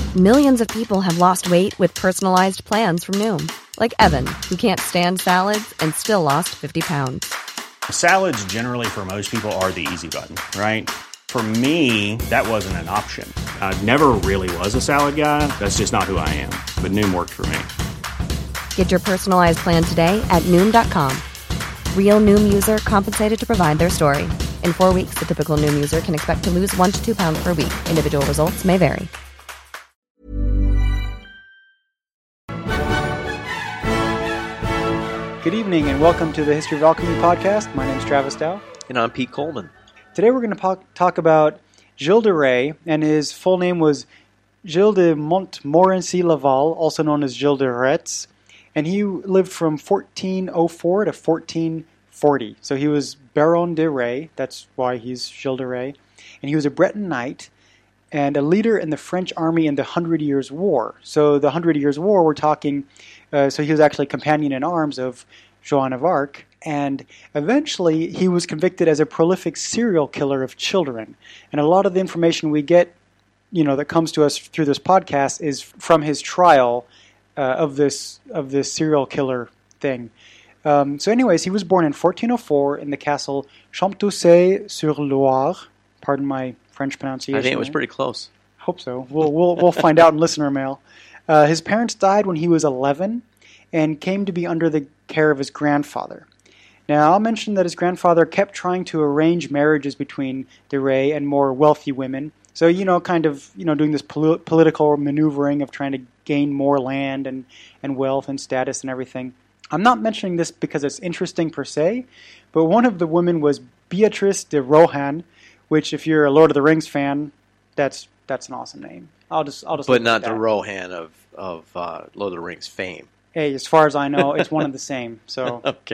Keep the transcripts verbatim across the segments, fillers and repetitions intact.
Millions of people have lost weight with personalized plans from Noom. Like Evan, who can't stand salads and still lost fifty pounds. Salads generally for most people are the easy button, right? For me, that wasn't an option. I never really was a salad guy. That's just not who I am. But Noom worked for me. Get your personalized plan today at Noom dot com. Real Noom user compensated to provide their story. In four weeks, the typical Noom user can expect to lose one to two pounds per week. Individual results may vary. Good evening and welcome to the History of Alchemy podcast. My name is Travis Dow. And I'm Pete Coleman. Today we're going to po- talk about Gilles de Rais, and his full name was Gilles de Montmorency Laval, also known as Gilles de Retz, and he lived from fourteen oh four to fourteen forty. So he was Baron de Rais, that's why he's Gilles de Rais, and he was a Breton knight and a leader in the French army in the Hundred Years' War. So the Hundred Years' War, we're talking, uh, so he was actually companion in arms of Joan of Arc, and eventually he was convicted as a prolific serial killer of children. And a lot of the information we get, you know, that comes to us through this podcast is from his trial uh, of this of this serial killer thing. Um, so anyways, he was born in fourteen oh four in the castle Champtocé-sur-Loire. Pardon my French pronunciation. I think it was pretty close. Hope so. We'll we'll we'll find out in listener mail. Uh, his parents died when he was eleven and came to be under the care of his grandfather. Now, I'll mention that his grandfather kept trying to arrange marriages between de Rais and more wealthy women. So, you know, kind of, you know, doing this pol- political maneuvering of trying to gain more land and, and wealth and status and everything. I'm not mentioning this because it's interesting per se, but one of the women was Beatrice de Rohan, which, if you're a Lord of the Rings fan, that's that's an awesome name. I'll just I'll just. But not the Rohan of of uh, Lord of the Rings fame. Hey, as far as I know, it's one and the same. So okay,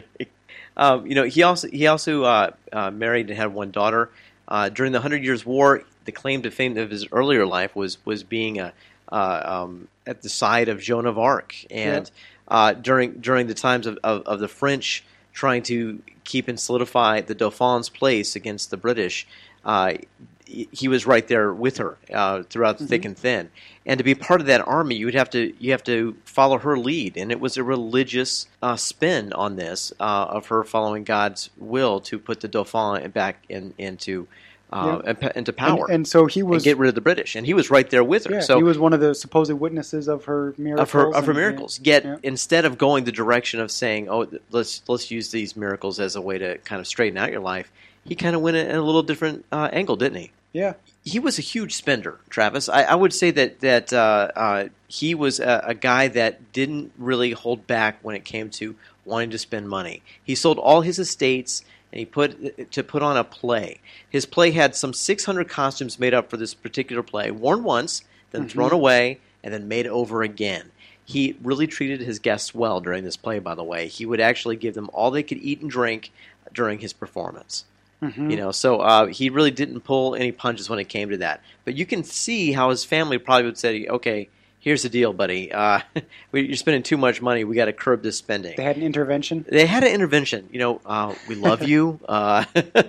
um, you know, he also he also uh, uh, married and had one daughter. Uh, during the Hundred Years' War, the claim to fame of his earlier life was was being a, uh, um, at the side of Joan of Arc, and yeah. uh, during during the times of, of, of the French trying to keep and solidify the Dauphin's place against the British. Uh, he was right there with her uh, throughout the mm-hmm. thick and thin, and to be part of that army, you would have to you have to follow her lead, and it was a religious uh, spin on this uh, of her following God's will to put the Dauphin back in, into uh, yeah. into power, and, and so he was and get rid of the British, and he was right there with her. Yeah, so he was one of the supposed witnesses of her miracles. Of her, of her and, miracles. Yeah, Yet yeah. instead of going the direction of saying, "Oh, let's let's use these miracles as a way to kind of straighten out your life," he kind of went in a little different uh, angle, didn't he? Yeah. He was a huge spender, Travis. I, I would say that that uh, uh, he was a, a guy that didn't really hold back when it came to wanting to spend money. He sold all his estates and he put to put on a play. His play had some six hundred costumes made up for this particular play, worn once, then mm-hmm. thrown away, and then made over again. He really treated his guests well during this play, by the way. He would actually give them all they could eat and drink during his performance. Mm-hmm. You know, so uh, he really didn't pull any punches when it came to that. But you can see how his family probably would say, "Okay, here's the deal, buddy. Uh, you're spending too much money. We got to curb this spending." They had an intervention. They had an intervention. You know, uh, we love you, uh,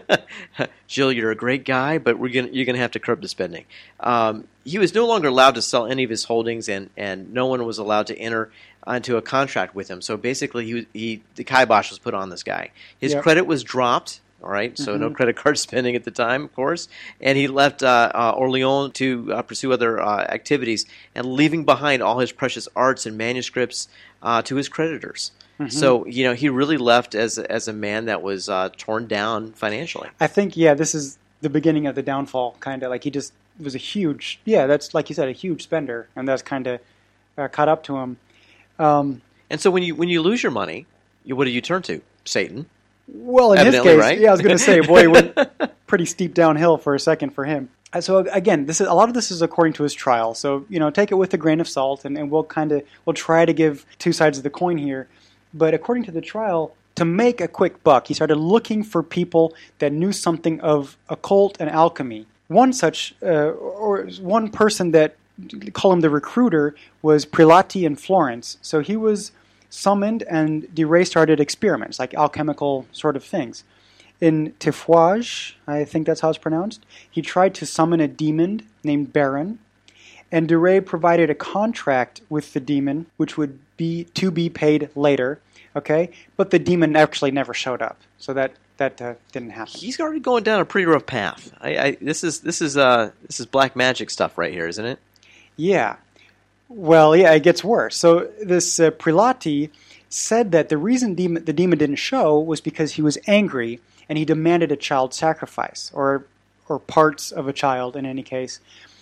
Jill. You're a great guy, but we're gonna you're gonna have to curb the spending. Um, he was no longer allowed to sell any of his holdings, and, and no one was allowed to enter into a contract with him. So basically, he he the kibosh was put on this guy. His yep. credit was dropped. All right, so mm-hmm. no credit card spending at the time, of course, and he left uh, uh, Orleans to uh, pursue other uh, activities, and leaving behind all his precious arts and manuscripts uh, to his creditors. Mm-hmm. So, you know, he really left as as a man that was uh, torn down financially. I think, yeah, this is the beginning of the downfall, kind of like he just was a huge, yeah, that's like you said, a huge spender, and that's kind of uh, caught up to him. Um, and so, when you when you lose your money, you, what do you turn to? Satan. Well, in Evidently, his case, right? yeah, I was going to say, boy, it went pretty steep downhill for a second for him. So again, this is a lot of this is according to his trial. So you know, take it with a grain of salt, and, and we'll kind of we'll try to give two sides of the coin here. But according to the trial, to make a quick buck, he started looking for people that knew something of occult and alchemy. One such, uh, or one person that call him the recruiter, was Prelati in Florence. So he was summoned, and de Rais started experiments, like alchemical sort of things. In Tiffauges, I think that's how it's pronounced, he tried to summon a demon named Baron, and Duray provided a contract with the demon, which would be to be paid later. Okay, but the demon actually never showed up, so that that uh, didn't happen. He's already going down a pretty rough path. I, I, this is this is uh this is black magic stuff right here, isn't it? Yeah. Well, yeah, it gets worse. So this uh, Prelati said that the reason demon, the demon didn't show was because he was angry and he demanded a child sacrifice, or or parts of a child in any case.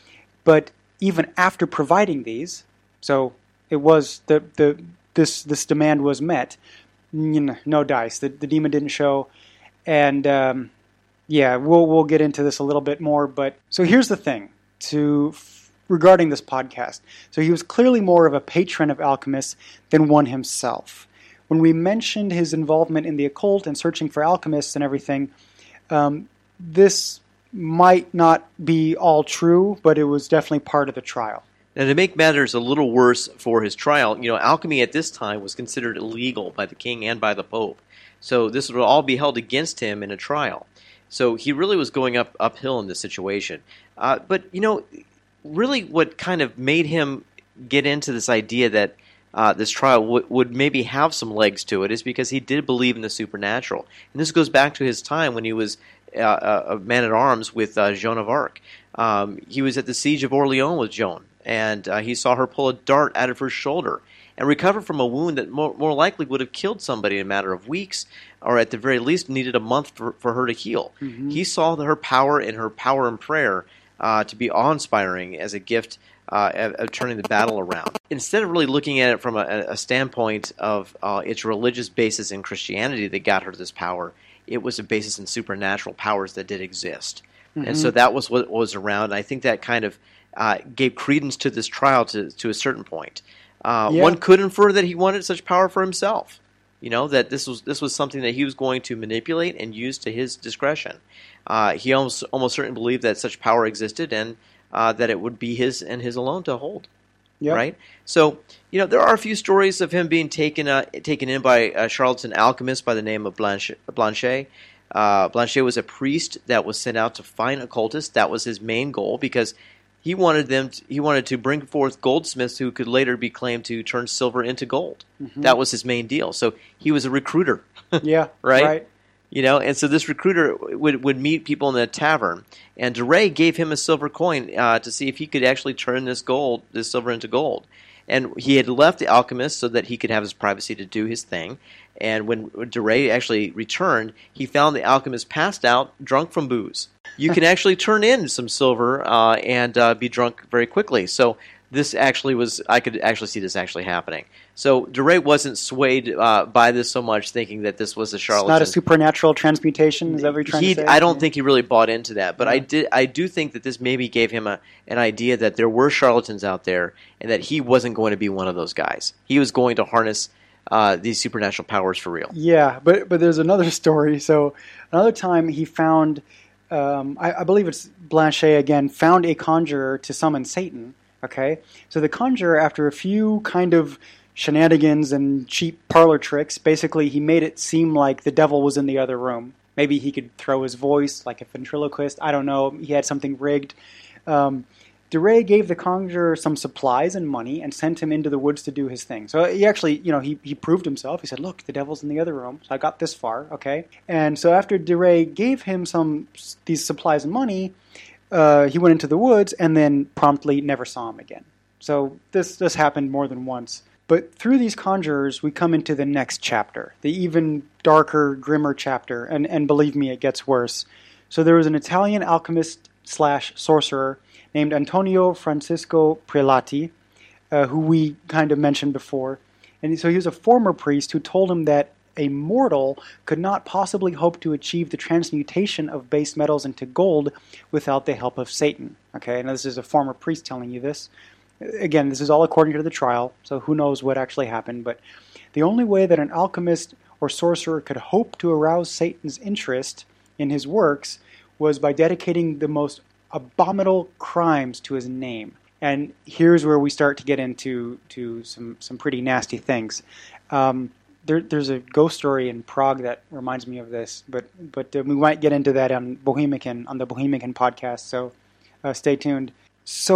But even after providing these, so it was the the this this demand was met. You know, no dice. The the demon didn't show, and um, yeah, we'll we'll get into this a little bit more. But so here's the thing to regarding this podcast. So he was clearly more of a patron of alchemists than one himself. When we mentioned his involvement in the occult and searching for alchemists and everything, um, this might not be all true, but it was definitely part of the trial. Now, to make matters a little worse for his trial, you know, alchemy at this time was considered illegal by the king and by the Pope. So this would all be held against him in a trial. So he really was going up uphill in this situation. Uh, but, you know, really what kind of made him get into this idea that uh, this trial w- would maybe have some legs to it is because he did believe in the supernatural. And this goes back to his time when he was uh, a man-at-arms with uh, Joan of Arc. Um, he was at the siege of Orleans with Joan, and uh, he saw her pull a dart out of her shoulder and recover from a wound that more, more likely would have killed somebody in a matter of weeks, or at the very least needed a month for, for her to heal. Mm-hmm. He saw her power and her power in prayer Uh, to be awe-inspiring as a gift uh, of, of turning the battle around. Instead of really looking at it from a, a standpoint of uh, its religious basis in Christianity that got her to this power, it was a basis in supernatural powers that did exist. Mm-hmm. And so that was what was around. And I think that kind of uh, gave credence to this trial to, to a certain point. Uh, yeah. One could infer that he wanted such power for himself. You know, that this was this was something that he was going to manipulate and use to his discretion. Uh, he almost almost certainly believed that such power existed and uh, that it would be his and his alone to hold. Yep. Right? So, you know, there are a few stories of him being taken uh, taken in by a charlatan alchemist by the name of Blanchet. Blanchet. Uh, Blanchet was a priest that was sent out to find occultists. That was his main goal because he wanted them. To, he wanted to bring forth goldsmiths who could later be claimed to turn silver into gold. Mm-hmm. That was his main deal. So he was a recruiter. Yeah, right? right. You know, and so this recruiter would would meet people in the tavern, and Duray gave him a silver coin uh, to see if he could actually turn this gold, this silver into gold. And he had left the alchemist so that he could have his privacy to do his thing. And when Duray actually returned, he found the alchemist passed out, drunk from booze. You can actually turn in some silver uh, and uh, be drunk very quickly. So this actually was, I could actually see this actually happening. So Duray wasn't swayed uh, by this so much, thinking that this was a charlatan. It's not a supernatural transmutation, is that what you're trying he, to say? I don't yeah. think he really bought into that, but yeah. I did. I do think that this maybe gave him a, an idea that there were charlatans out there, and that he wasn't going to be one of those guys. He was going to harness uh, these supernatural powers for real. Yeah, but but there's another story. So another time he found, um, I, I believe it's Blanchet again, found a conjurer to summon Satan. Okay, so the conjurer, after a few kind of shenanigans and cheap parlor tricks, basically he made it seem like the devil was in the other room. Maybe he could throw his voice like a ventriloquist. I don't know. He had something rigged. Um, Duray gave the conjurer some supplies and money and sent him into the woods to do his thing. So he actually, you know, he, he proved himself. He said, look, the devil's in the other room. So I got this far, okay? And so after Duray gave him some these supplies and money, uh, he went into the woods and then promptly never saw him again. So this, this happened more than once. But through these conjurers, we come into the next chapter, the even darker, grimmer chapter, and, and believe me, it gets worse. So there was an Italian alchemist slash sorcerer named Antonio Francisco Prelati, uh, who we kind of mentioned before. And so he was a former priest who told him that a mortal could not possibly hope to achieve the transmutation of base metals into gold without the help of Satan. Okay, now this is a former priest telling you this. Again, this is all according to the trial, so who knows what actually happened, but the only way that an alchemist or sorcerer could hope to arouse Satan's interest in his works was by dedicating the most abominable crimes to his name. And here's where we start to get into to some, some pretty nasty things. Um, there, there's a ghost story in Prague that reminds me of this, but but uh, we might get into that on Bohemican, on the Bohemican podcast, so uh, stay tuned. So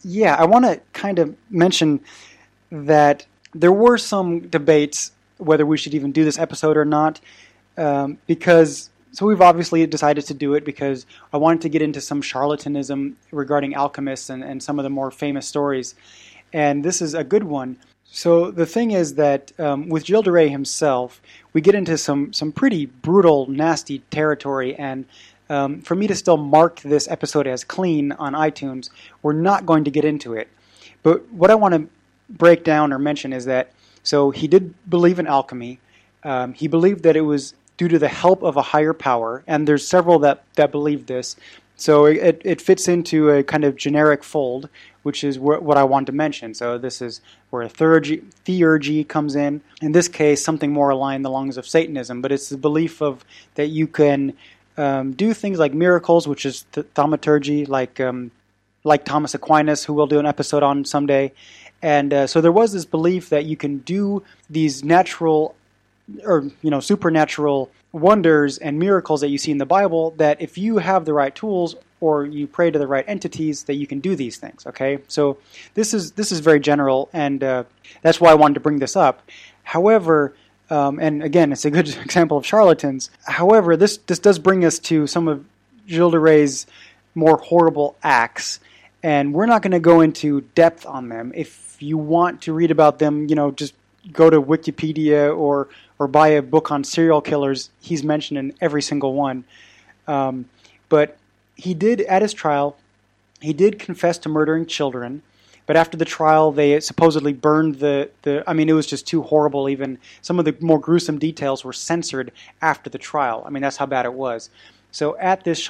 Yeah, I want to kind of mention that there were some debates whether we should even do this episode or not, um, because so we've obviously decided to do it because I wanted to get into some charlatanism regarding alchemists and, and some of the more famous stories, and this is a good one. So the thing is that um, with Gilles de Rais himself, we get into some some pretty brutal, nasty territory, and um, for me to still mark this episode as clean on iTunes, we're not going to get into it. But what I want to break down or mention is that, so he did believe in alchemy. Um, he believed that it was due to the help of a higher power, and there's several that, that believe this. So it, it fits into a kind of generic fold, which is wh- what I wanted to mention. So this is where theurgy, theurgy comes in. In this case, something more aligned the lines of Satanism, but it's the belief of that you can um, do things like miracles, which is th- thaumaturgy, like um, like Thomas Aquinas, who we'll do an episode on someday. And uh, so there was this belief that you can do these natural or you know supernatural wonders and miracles that you see in the Bible, that if you have the right tools or you pray to the right entities, that you can do these things. Okay, so this is this is very general, and uh, that's why I wanted to bring this up. However, um, and again, it's a good example of charlatans. However, this this does bring us to some of Gilles de Rais' more horrible acts, and we're not going to go into depth on them. If you want to read about them, you know, just go to Wikipedia or or buy a book on serial killers. He's mentioned in every single one. Um, but he did, at his trial, he did confess to murdering children. But after the trial, they supposedly burned the, the... I mean, it was just too horrible. Even some of the more gruesome details were censored after the trial. I mean, that's how bad it was. So at this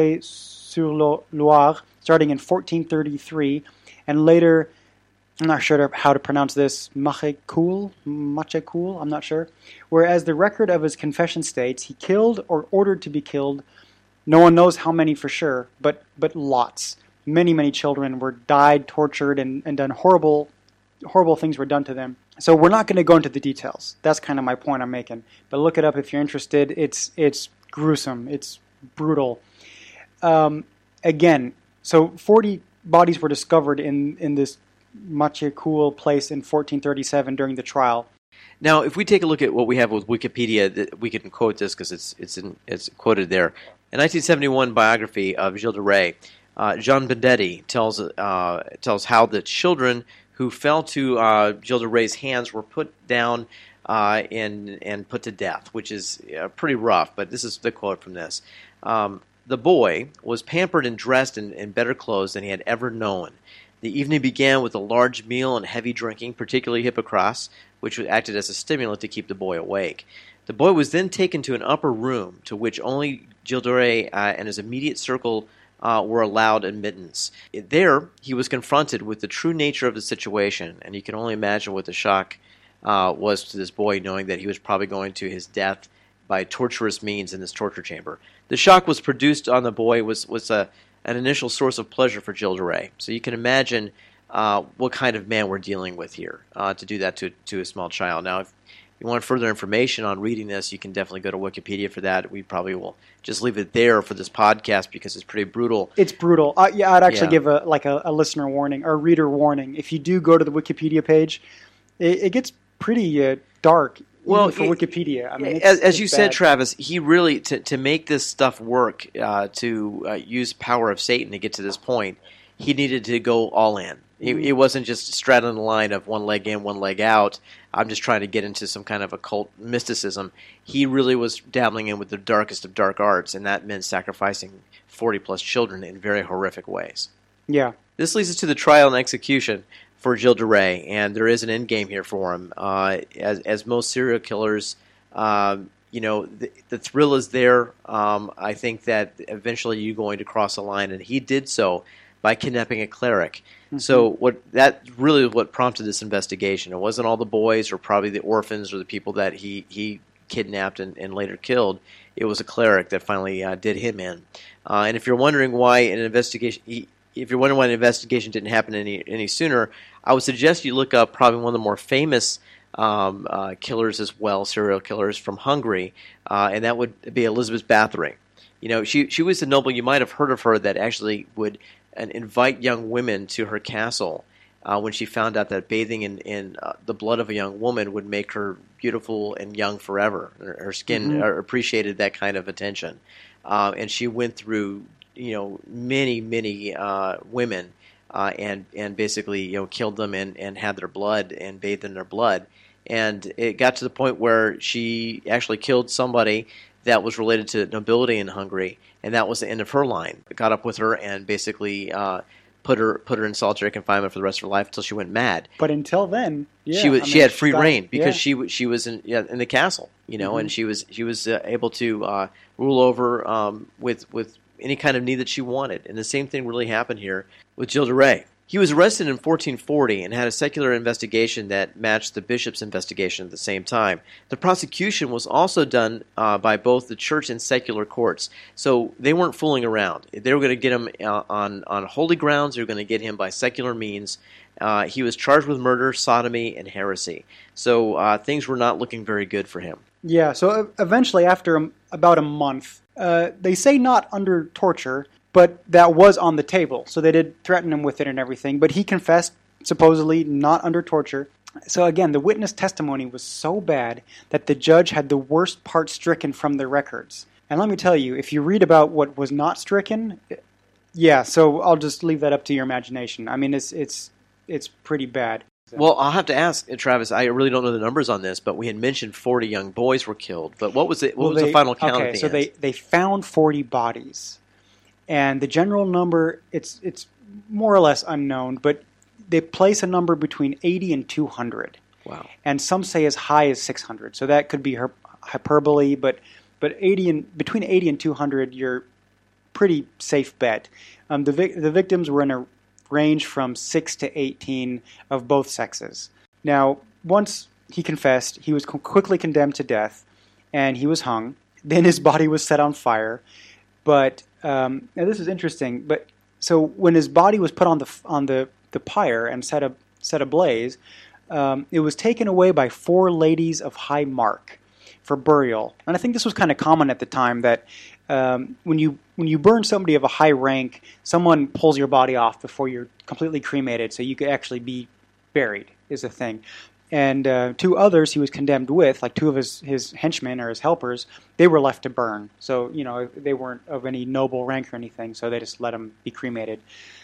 Champtozé-sur-Loire, starting in fourteen thirty-three, and later... I'm not sure how to pronounce this, Machecoul, Machecoul, I'm not sure. Whereas the record of his confession states, he killed or ordered to be killed, no one knows how many for sure, but but lots. Many, many children were died, tortured, and, and done horrible, horrible things were done to them. So we're not going to go into the details. That's kind of my point I'm making. But look it up if you're interested. It's it's gruesome. It's brutal. Um, again, so forty bodies were discovered in, in this Machecoul place in fourteen thirty-seven during the trial. Now, if we take a look at what we have with Wikipedia, we can quote this because it's it's in, it's quoted there. A nineteen seventy-one biography of Gilles de Rais, uh, Jean Bendetti tells uh, tells how the children who fell to uh, Gilles de Rais' hands were put down uh, and and put to death, which is uh, pretty rough. But this is the quote from this: um, "The boy was pampered and dressed in, in better clothes than he had ever known. The evening began with a large meal and heavy drinking, particularly hippocras, which acted as a stimulant to keep the boy awake. The boy was then taken to an upper room to which only Gilles de Rais uh, and his immediate circle uh, were allowed admittance. There, he was confronted with the true nature of the situation, and you can only imagine what the shock uh, was to this boy, knowing that he was probably going to his death by torturous means in this torture chamber. The shock was produced on the boy was was a an initial source of pleasure for Gilles de Rais. So you can imagine uh, what kind of man we're dealing with here uh, to do that to to a small child. Now, if you want further information on reading this, you can definitely go to Wikipedia for that. We probably will just leave it there for this podcast because it's pretty brutal. It's brutal. Uh, yeah, I'd actually Yeah. give a like a, a listener warning or reader warning. If you do go to the Wikipedia page, it, it gets pretty uh, dark. Well, even for it- Wikipedia. I mean, it's, as, as it's you said, bad. Travis, he really to to make this stuff work, uh, to uh, use power of Satan to get to this point, he needed to go all in. It, it wasn't just straddling the line of one leg in, one leg out. I'm just trying to get into some kind of occult mysticism. He really was dabbling in with the darkest of dark arts, and that meant sacrificing forty plus children in very horrific ways. Yeah. This leads us to the trial and execution for Gilles de Rais, and there is an end game here for him. Uh, as, as most serial killers, um, you know, the, the thrill is there. Um, I think that eventually you're going to cross a line, and he did so by kidnapping a cleric. Mm-hmm. So what that really is what prompted this investigation. It wasn't all the boys or probably the orphans or the people that he, he kidnapped and, and later killed. It was a cleric that finally uh, did him in. Uh, and if you're wondering why an investigation... He, If you're wondering why the investigation didn't happen any any sooner, I would suggest you look up probably one of the more famous um, uh, killers as well, serial killers from Hungary, uh, and that would be Elizabeth Bathory. You know, she she was a noble. You might have heard of her that actually would and invite young women to her castle uh, when she found out that bathing in, in uh, the blood of a young woman would make her beautiful and young forever. Her, her skin Mm-hmm. uh, appreciated that kind of attention. Uh, and she went through, you know, many, many uh, women uh, and and basically, you know, killed them and, and had their blood and bathed in their blood. And it got to the point where she actually killed somebody that was related to nobility in Hungary, and that was the end of her line. It got up with her and basically uh, put her put her in solitary confinement for the rest of her life until she went mad. But until then, yeah, she was I she mean, had free got- reign because yeah. she w- she was in yeah, in the castle, you know, Mm-hmm. and she was she was uh, able to uh, rule over um, with with any kind of need that she wanted. And the same thing really happened here with Gilles de Rais. He was arrested in fourteen forty and had a secular investigation that matched the bishop's investigation at the same time. The prosecution was also done uh, by both the church and secular courts, so they weren't fooling around. They were going to get him uh, on, on holy grounds. They were going to get him by secular means. Uh, he was charged with murder, sodomy, and heresy. So uh, things were not looking very good for him. Yeah, so e- eventually, after a, about a month, uh, they say not under torture, but that was on the table. So they did threaten him with it and everything, but he confessed, supposedly not under torture. So again, the witness testimony was so bad that the judge had the worst part stricken from the records. And let me tell you, if you read about what was not stricken, yeah, so I'll just leave that up to your imagination. I mean, it's it's it's pretty bad. Well, I'll have to ask, Travis, I really don't know the numbers on this, but we had mentioned forty young boys were killed. But what was it? What Well, was they- the final count okay, at the so end? they, they found forty bodies. And the general number, it's it's more or less unknown, but they place a number between eighty and two hundred. Wow. And some say as high as six hundred. So that could be her- hyperbole, but but eighty and between eighty and two hundred, you're pretty safe bet. Um, the vic- the victims were in a range from six to eighteen of both sexes. Now, once he confessed, he was co- quickly condemned to death, and he was hung. Then his body was set on fire. But um, now this is interesting. But so when his body was put on the on the, the pyre and set a, set ablaze, um, it was taken away by four ladies of high mark for burial. And I think this was kind of common at the time that um, when you when you burn somebody of a high rank, someone pulls your body off before you're completely cremated, so you could actually be buried. Is a thing. And uh, two others he was condemned with, like two of his, his henchmen or his helpers, they were left to burn. So, you know, they weren't of any noble rank or anything, so they just let him be cremated.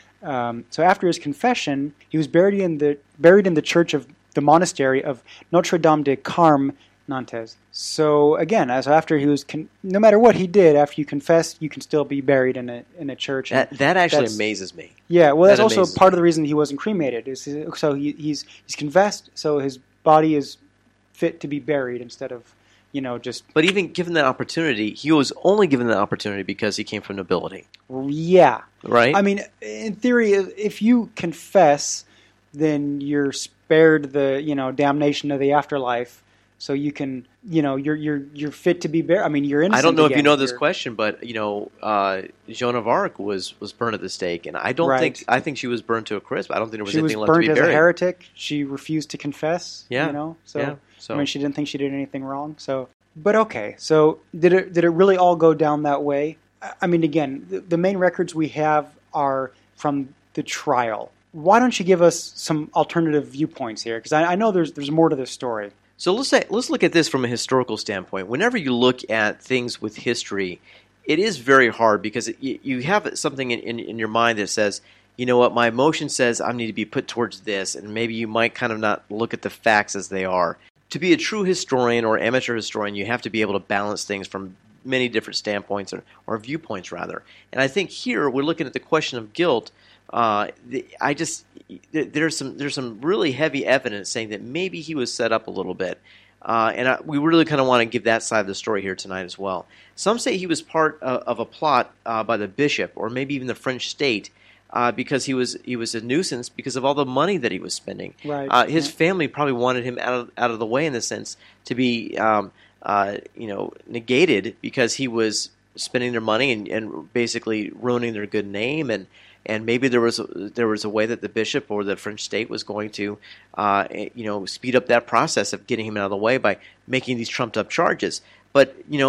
Um, so after his confession, he was buried in the buried in the church of the monastery of Notre Dame de Carme, Nantes. So again, as after he was, con- no matter what he did, after you confess, you can still be buried in a in a church. And That that actually that's- amazes me. Yeah, well, that's That also amazes part me. of the reason he wasn't cremated. Is so he, he's he's confessed, so his body is fit to be buried instead of, you know, just But even given that opportunity, he was only given that opportunity because he came from nobility, yeah. right? I mean, in theory, if you confess, then you're spared the, you know, damnation of the afterlife. So you can, you know, you're you're you're fit to be buried. I mean, you're innocent. I don't know if you again. know this You're- question, but you know, uh, Joan of Arc was, was burned at the stake, and I don't Right. think I think she was burned to a crisp. I don't think there was She was anything left to burnt be as buried. a heretic. She refused to confess. Yeah. You know, so, Yeah, so- I mean, she didn't think she did anything wrong. So, but okay. So did it? Did it really all go down that way? I- I mean, again, the, the main records we have are from the trial. Why don't you give us some alternative viewpoints here? Because I, I know there's there's more to this story. So let's say, let's look at this from a historical standpoint. Whenever you look at things with history, it is very hard because it, you, you have something in, in, in your mind that says, you know what, my emotion says I need to be put towards this, and maybe you might kind of not look at the facts as they are. To be a true historian or amateur historian, you have to be able to balance things from many different standpoints or, or viewpoints, rather. And I think here we're looking at the question of guilt. Uh, the, I just there's some there's some really heavy evidence saying that maybe he was set up a little bit, uh, and I, we really kind of want to give that side of the story here tonight as well. Some say he was part of, of a plot uh, by the bishop or maybe even the French state uh, because he was he was a nuisance because of all the money that he was spending. Right. Uh, his Yeah. family probably wanted him out of out of the way in the sense to be um, uh, you know negated because he was spending their money and, and basically ruining their good name and. And maybe there was a, there was a way that the bishop or the French state was going to, uh, you know, speed up that process of getting him out of the way by making these trumped up charges. But you know,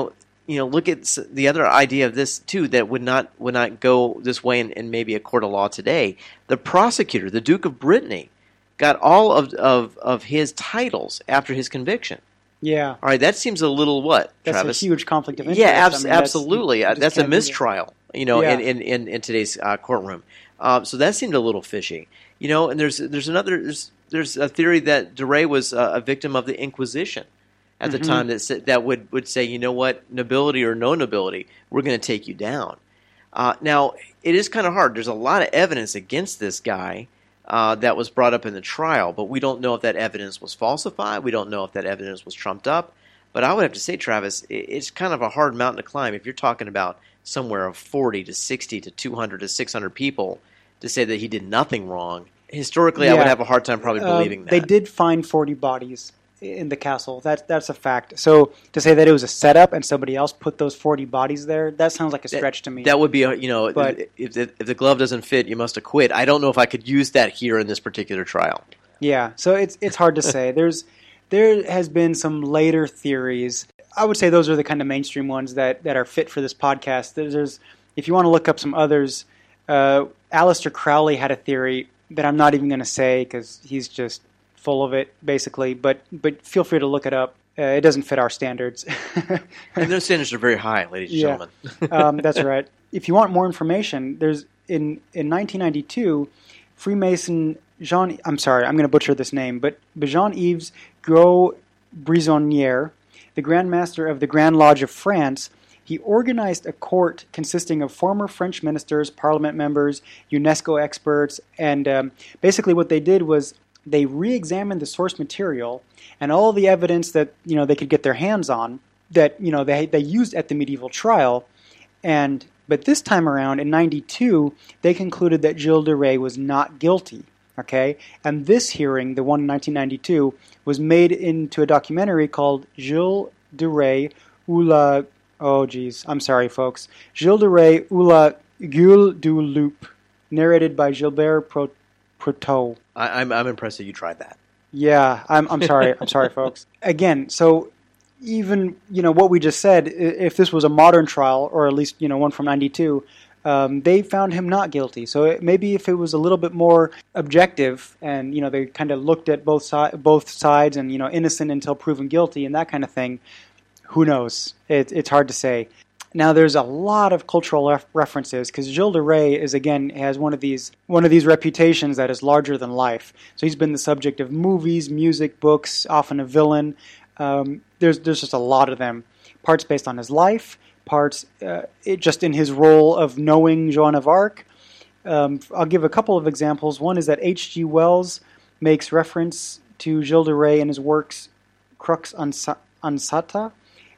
you know, look at s- the other idea of this too that would not would not go this way in, in maybe a court of law today. The prosecutor, the Duke of Brittany, got all of of, of his titles after his conviction. Yeah. All right, that seems a little what, That's Travis? a huge conflict of interest. Yeah, abs- I mean, that's- absolutely. you Uh, just That's a can't do that. mistrial, you know, Yeah. in, in, in, in today's uh, courtroom. Uh, so that seemed a little fishy, you know. And there's there's another there's there's a theory that DeRay was uh, a victim of the Inquisition at the Mhm. time that sa- that would, would say, you know what, nobility or no nobility, we're going to take you down. Uh, now it is kind of hard. There's a lot of evidence against this guy. Uh, that was brought up in the trial, but we don't know if that evidence was falsified. We don't know if that evidence was trumped up. But I would have to say, Travis, it's kind of a hard mountain to climb if you're talking about somewhere of forty to sixty to two hundred to six hundred people to say that he did nothing wrong. Historically, I would Yeah. have a hard time probably Uh, believing that. They did find forty bodies in the castle. That's that's a fact. So to say that it was a setup and somebody else put those forty bodies there, that sounds like a stretch to me. That would be, a, you know, But- if, if, the, if the glove doesn't fit, you must acquit. I don't know if I could use that here in this particular trial. Yeah, so it's it's hard to say. There's there has been some later theories. I would say those are the kind of mainstream ones that, that are fit for this podcast. There's, there's if you want to look up some others, uh, Aleister Crowley had a theory that I'm not even going to say because he's just full of it, basically. But but feel free to look it up. Uh, it doesn't fit our standards. And those standards are very high, ladies and Yeah. gentlemen. um, that's right. If you want more information, there's in in nineteen ninety-two, Freemason Jean. I'm sorry, I'm going to butcher this name, but Jean-Yves Gros Brisonnière, the Grand Master of the Grand Lodge of France, he organized a court consisting of former French ministers, parliament members, UNESCO experts, and um, basically what they did was they re-examined the source material and all the evidence that you know they could get their hands on that you know they they used at the medieval trial, and but this time around in ninety-two they concluded that Gilles de Rais was not guilty. Okay, and this hearing, the one in nineteen ninety-two, was made into a documentary called Gilles de Rais ou la oh geez, I'm sorry folks, Gilles de Rais ou la Gueule du Loup, narrated by Gilbert Pro- Proteau. I, I'm, I'm impressed that you tried that. Yeah, I'm I'm sorry. I'm sorry, folks. Again, so even you know what we just said, i- if this was a modern trial, or at least you know one from ninety-two, um, they found him not guilty. So it, maybe if it was a little bit more objective, and you know they kind of looked at both si- both sides, and you know innocent until proven guilty, and that kind of thing, who knows? It, it's hard to say. Now, there's a lot of cultural ref- references because Gilles de Rais is again has one of these one of these reputations that is larger than life. So he's been the subject of movies, music, books, often a villain. Um, there's there's just a lot of them. Parts based on his life, parts uh, it, just in his role of knowing Joan of Arc. Um, I'll give a couple of examples. One is that H G Wells makes reference to Gilles de Rais in his works Crux Ansa- Ansata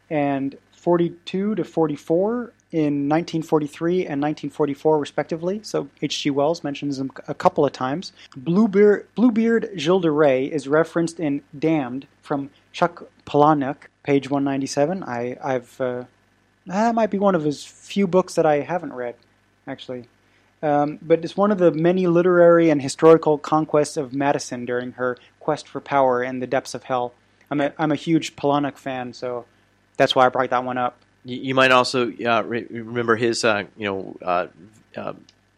and forty-two to forty-four in nineteen forty-three and nineteen forty-four, respectively. So H G Wells mentions them a couple of times. Bluebeard, Bluebeard Gilles de Rais is referenced in Damned from Chuck Palahniuk, page one ninety-seven. I, I've uh, that might be one of his few books that I haven't read, actually. Um, but it's one of the many literary and historical conquests of Madison during her quest for power in the depths of hell. I'm a, I'm a huge Palahniuk fan, so that's why I brought that one up. You, you might also uh, re- remember his, uh, you know, uh, uh,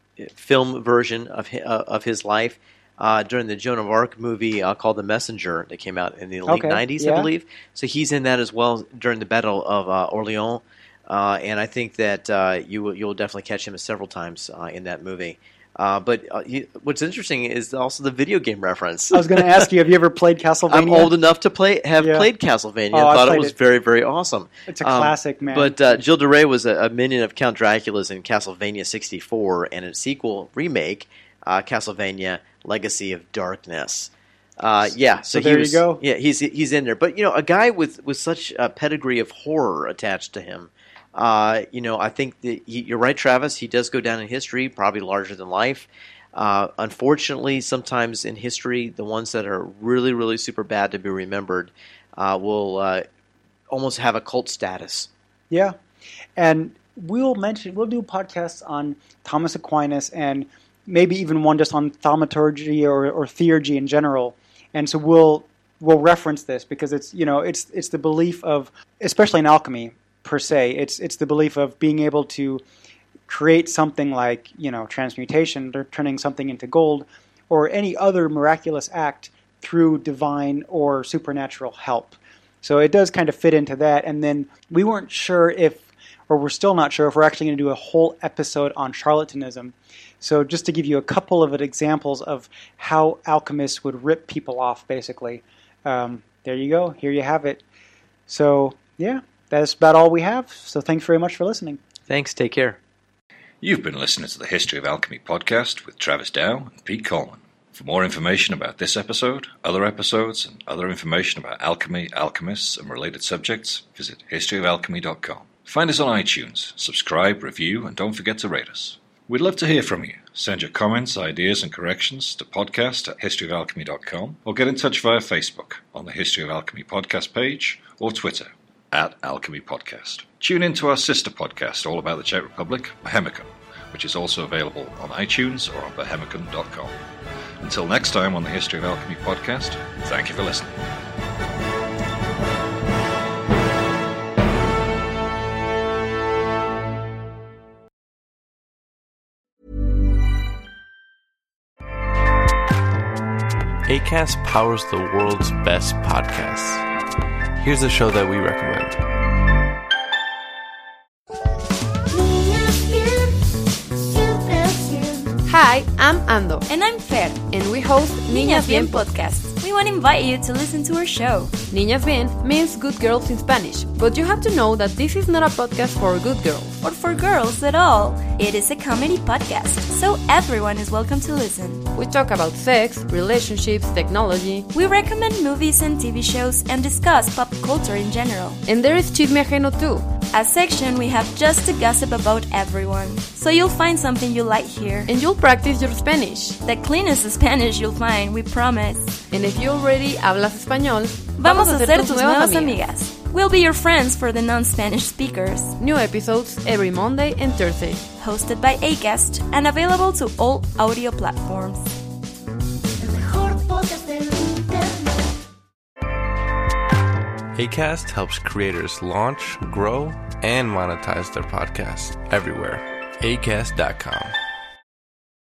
film version of his, uh, of his life uh, during the Joan of Arc movie uh, called The Messenger that came out in the late Okay, nineties, yeah. I believe. So he's in that as well during the Battle of uh, Orleans, uh, and I think that uh, you will you'll definitely catch him several times uh, in that movie. Uh, but uh, he, what's interesting is also the video game reference. I was going to ask you, have you ever played Castlevania? I'm old enough to play have Yeah. played Castlevania. Oh, I I thought it played was it. very, very awesome. It's a Um, classic, man. But uh, Gilles de Rais was a, a minion of Count Dracula's in Castlevania sixty-four, and a sequel remake, uh, Castlevania Legacy of Darkness. Uh, yeah, so, So there he was, you go. Yeah, he's he's in there. But you know, a guy with, with such a pedigree of horror attached to him. Uh, you know, I think that he, you're right, Travis. He does go down in history, probably larger than life. Uh, unfortunately, sometimes in history, the ones that are really, really super bad to be remembered uh, will uh, almost have a cult status. Yeah, and we'll mention we'll do podcasts on Thomas Aquinas and maybe even one just on thaumaturgy or, or theurgy in general. And so we'll we'll reference this because it's you know it's it's the belief of, especially in alchemy, per se. It's it's the belief of being able to create something like, you know, transmutation, or turning something into gold, or any other miraculous act through divine or supernatural help. So it does kind of fit into that. And then we weren't sure if, or we're still not sure if we're actually going to do a whole episode on charlatanism. So just to give you a couple of examples of how alchemists would rip people off, basically. Um, there you go. Here you have it. So, yeah, that's about all we have. So thanks very much for listening. Thanks. Take care. You've been listening to the History of Alchemy podcast with Travis Dow and Pete Coleman. For more information about this episode, other episodes, and other information about alchemy, alchemists, and related subjects, visit history of alchemy dot com. Find us on iTunes, subscribe, review, and don't forget to rate us. We'd love to hear from you. Send your comments, ideas, and corrections to podcast at history of alchemy dot com, or get in touch via Facebook on the History of Alchemy podcast page, or Twitter at Alchemy Podcast. Tune in to our sister podcast all about the Czech Republic, Bohemicon, which is also available on iTunes or on bohemicon dot com. Until next time on the History of Alchemy podcast, thank you for listening. Acast powers the world's best podcasts. Here's a show that we recommend. Hi, I'm Ando. And I'm Fer. And we host Niñas Bien Podcast. We want to invite you to listen to our show. Niñas Bien means good girls in Spanish, but you have to know that this is not a podcast for good girls. Or for girls at all. It is a comedy podcast, so everyone is welcome to listen. We talk about sex, relationships, technology. We recommend movies and T V shows and discuss pop culture in general. And there is Chisme Ajeno too. A section we have just to gossip about everyone. So you'll find something you like here. And you'll practice your Spanish. The cleanest Spanish you'll find, we promise. And if you already hablas español, vamos a ser tus nuevas amigas. We'll be your friends for the non-Spanish speakers. New episodes every Monday and Thursday. Hosted by Acast and available to all audio platforms. Acast helps creators launch, grow, and monetize their podcasts everywhere. acast dot com.